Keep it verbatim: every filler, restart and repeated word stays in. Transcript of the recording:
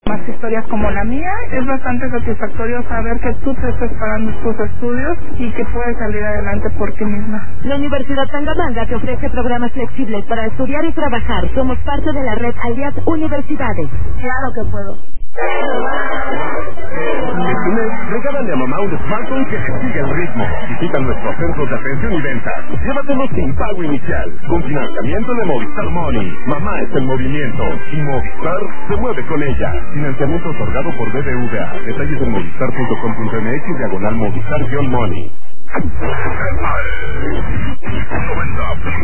más historias como la mía. Es bastante satisfactorio saber que tú te estás pagando tus estudios y que puedes salir adelante por ti misma. La Universidad Tangamanga te ofrece programas flexibles para estudiar y trabajar. Somos parte de la red Alias Universidades. Claro que puedo. Este mes, regálale a mamá un smartphone que le siga el ritmo. Visita nuestros centros de atención y venta. Llévatelo sin pago inicial, con financiamiento de Movistar Money. Mamá es el movimiento y Movistar se mueve con ella. Financiamiento otorgado por B B V A. Detalles en movistar punto com punto m x diagonal Movistar-Money.